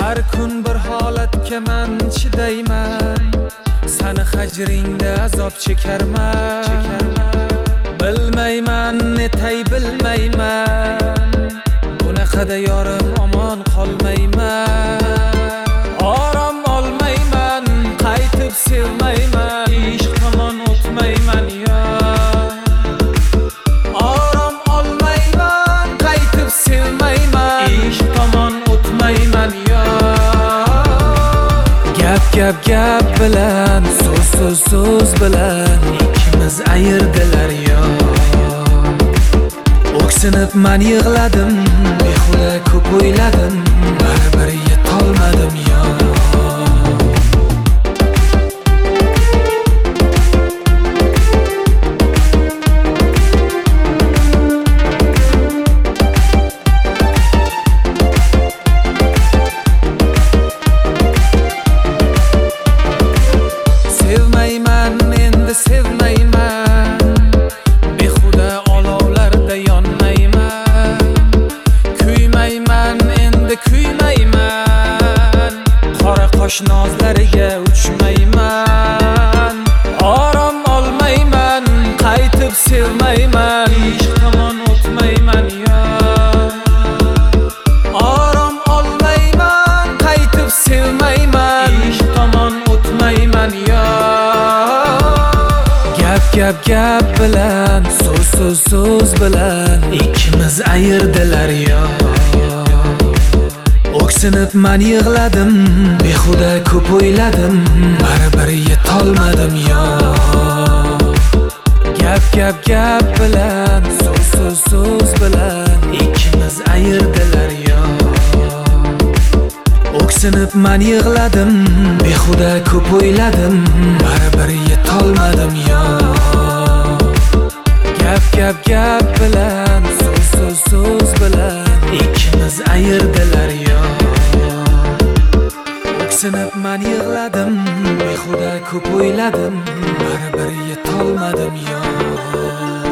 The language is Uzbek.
Har kun bir holatga men chidayman, seni hajringda azob chekarman. Bilmayman, netay bilmayman, bunaqada yorim omon qolmayman. Orom olmayman, qaytib sevmayman, ishq tomon o'tmayman yo. Orom olmayman, qaytib sevmayman, ishq tomon o'tmayman yo. Gap bilan, so'z bilan ikkimiz ayirdilar yo. O'ksinib men yig'ladim, behuda ko'p o'yladim, baribir yetolmadim yo. Sevmayman, endi sevmayman, behuda olovlarda yonmayman. Kuymayman, endi kuymayman, qora qosh nozlariga uchmayman. Orom olmayman, qaytib sevmayman, ishq tomon o'tmayman yo. Orom olmayman, qaytib sevmayman, ishq tomon o'tmayman yo. Gap bilan, so'z bilan ikkimiz ayirdilar yo. O'ksinib men yig'ladim, behuda ko'p o'yladim, baribir yetolmadim yo. Gap bilan, so'z bilan ikkimiz ayirdilar yo. O'ksinib men yig'ladim, behuda ko'p o'yladim, baribir yetolmadim yo. Gap bilan, so'z bilan ikkimiz ayirdilar yo. O'ksinib men yig'ladim, behuda ko'p o'yladim, baribir yetolmadim yo.